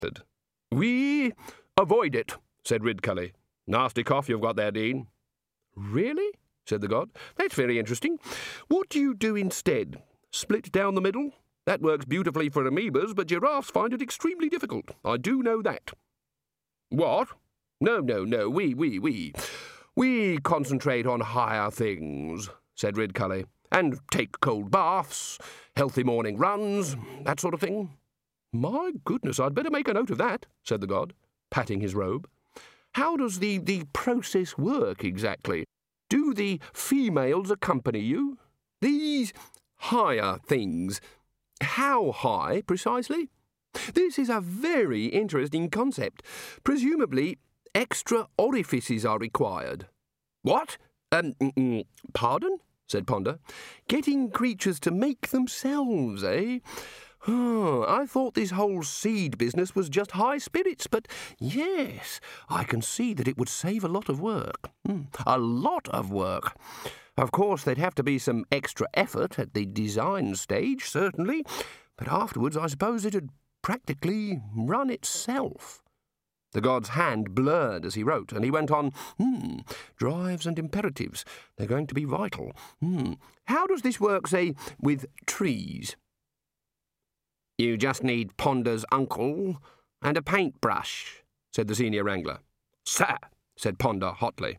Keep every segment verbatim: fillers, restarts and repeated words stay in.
We avoid it, said Ridcully. Nasty cough you've got there, Dean. Really? Said the god. That's very interesting. What do you do instead? Split down the middle? That works beautifully for amoebas, but giraffes find it extremely difficult. I do know that. What? No, no, no, we, we, we. We concentrate on higher things, said Ridcully, and take cold baths, healthy morning runs, that sort of thing. My goodness, I'd better make a note of that, said the god, patting his robe. How does the, the process work exactly? Do the females accompany you? These higher things. How high, precisely? This is a very interesting concept. Presumably, extra orifices are required. What? Um, mm, pardon? Said Ponder. Getting creatures to make themselves, eh? Oh, I thought this whole seed business was just high spirits, but yes, I can see that it would save a lot of work. Mm, a lot of work. Of course, there'd have to be some extra effort at the design stage, certainly, but afterwards I suppose it'd practically run itself. The god's hand blurred as he wrote, and he went on, hmm, drives and imperatives, they're going to be vital. Hmm, how does this work, say, with trees? You just need Ponder's uncle and a paintbrush, said the senior wrangler. Sir, said Ponder hotly.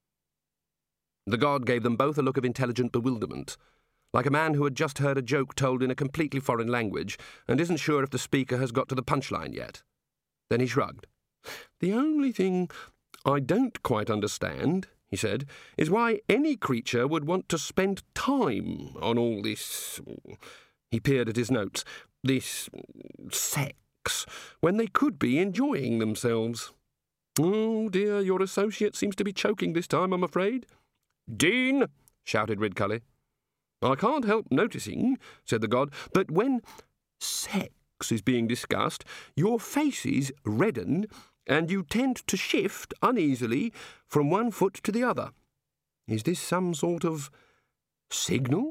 The god gave them both a look of intelligent bewilderment, like a man who had just heard a joke told in a completely foreign language and isn't sure if the speaker has got to the punchline yet. Then he shrugged. The only thing I don't quite understand, he said, is why any creature would want to spend time on all this... He peered at his notes. This sex, when they could be enjoying themselves. Oh, dear, your associate seems to be choking this time, I'm afraid. Dean, shouted Ridcully. I can't help noticing, said the god, that when sex is being discussed, your faces redden and you tend to shift uneasily from one foot to the other. Is this some sort of signal?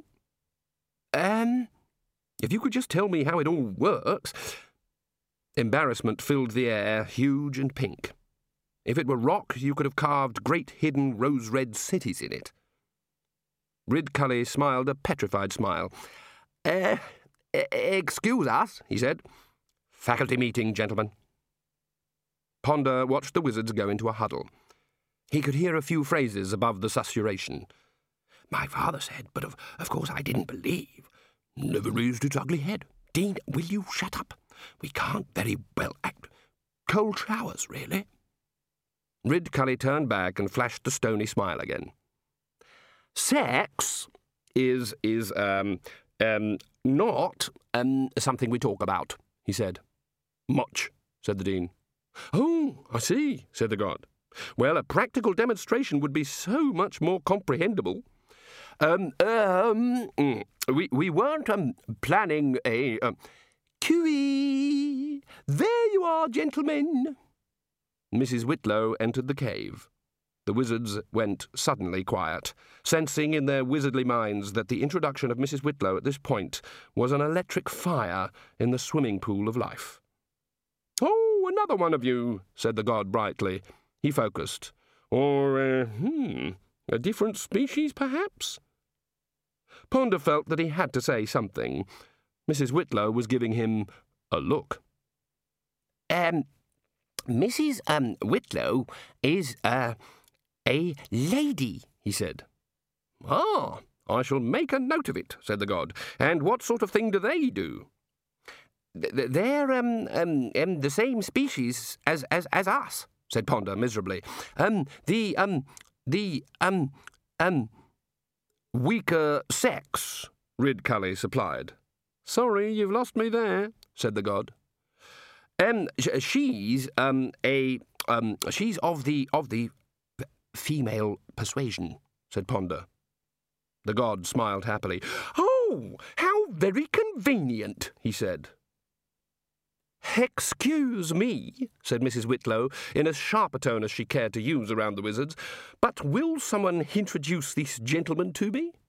Um... If you could just tell me how it all works... Embarrassment filled the air, huge and pink. If it were rock, you could have carved great hidden rose-red cities in it. Ridcully smiled a petrified smile. Uh, excuse us, he said. Faculty meeting, gentlemen. Ponder watched the wizards go into a huddle. He could hear a few phrases above the susurration. My father said, but of, of course I didn't believe... Never raised its ugly head. Dean, will you shut up? We can't very well act. Cold showers, really. Ridcully turned back and flashed the stony smile again. Sex is, is, um, um, not, um, something we talk about, he said. Much, said the Dean. Oh, I see, said the god. Well, a practical demonstration would be so much more comprehensible. Um, um, we, we weren't, um, planning a, um, Cui! There you are, gentlemen! Missus Whitlow entered the cave. The wizards went suddenly quiet, sensing in their wizardly minds that the introduction of Missus Whitlow at this point was an electric fire in the swimming pool of life. Oh, another one of you, said the god brightly. He focused. Or, uh, hmm, a different species, perhaps? Ponder felt that he had to say something. Missus Whitlow was giving him a look. Um, Missus Um, Whitlow is, uh, a lady, he said. Ah, I shall make a note of it, said the god. And what sort of thing do they do? Th- they're, um, um, um, the same species as, as, as us, said Ponder miserably. Um, the, um, the, um, um... Weaker sex, Ridcully supplied. Sorry, you've lost me there, said the god. Um, sh- she's, um, a, um, she's of the, of the f- female persuasion, said Ponder. The god smiled happily. Oh, how very convenient, he said. Excuse me, said Missus Whitlow, in as sharp a tone as she cared to use around the wizards, but will someone introduce this gentleman to me?